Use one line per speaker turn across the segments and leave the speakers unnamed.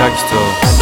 تکتا.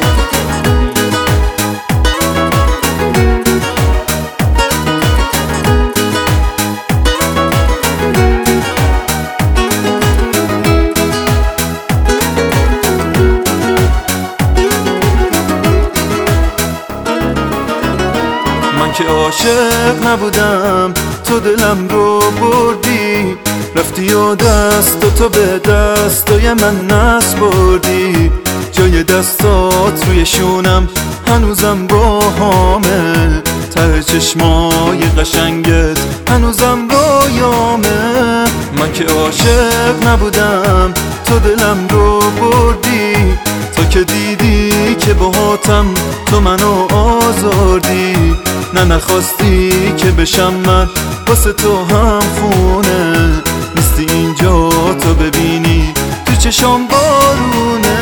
من که عاشق نبودم، تو دلم رو بردی، رفتی و دست تو به دستای من نسپردی. جای دستات روی شونم هنوزم با همه، ته چشمای قشنگت هنوزم رویامه. من که عاشق نبودم، تو دلم رو بردی، تا که دیدی که باهاتم تو منو آزردی. نه نخواستی که بشم من واسه تو هم خونه، نیستی اینجا تو ببینی تو چشام بارونه.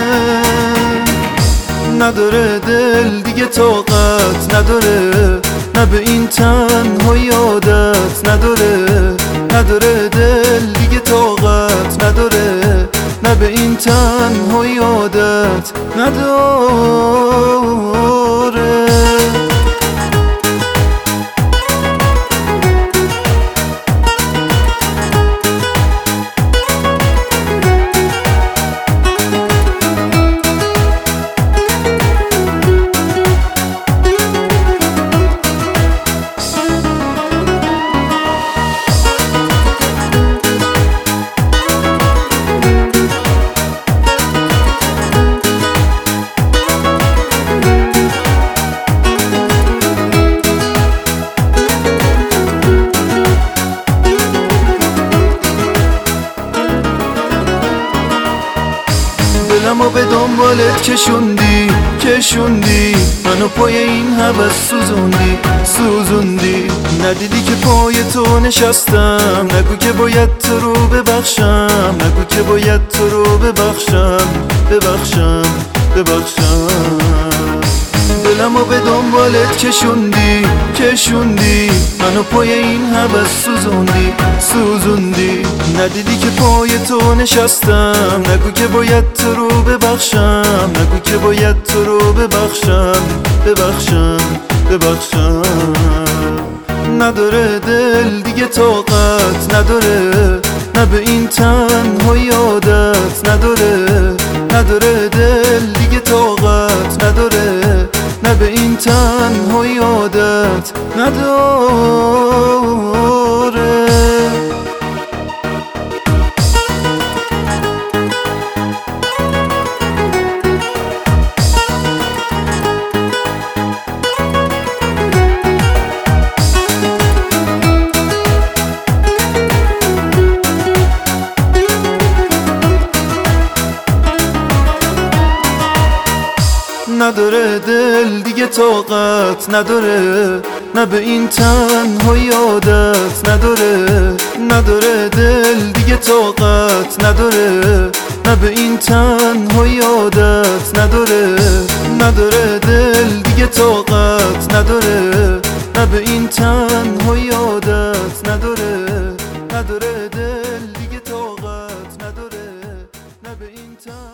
نداره دل دیگه طاقت نداره، نه به این تنهایی عادت نداره. نداره دل دیگه طاقت نداره، نه به این تنهایی عادت نداره. دلمو به دنبالت کشوندی، منو پای این هوس سوزوندی. ندیدی که پای تو نشستم، نگو که باید تو رو ببخشم، نگو که باید تو رو ببخشم. دلمو به دنبالت کشوندی، منو پای این هوس سوزوندی. ندیدی که پای تو نشستم، نگو که باید تو رو ببخشم، نگو که باید تو رو ببخشم. نداره دل دیگه طاقت نداره، نه به این تنهایی عادت نداره. نداره دل دیگه طاقت نداره، نه به این تنهایی عادت نداره. نداره دل دیگه طاقت نداره، نه به این تنهایی عادت نداره. نداره دل دیگه طاقت نداره، نه به این تنهایی عادت نداره. نداره دل دیگه طاقت نداره، نه به این تنهایی عادت نداره. نداره دل دیگه طاقت نداره، نه به این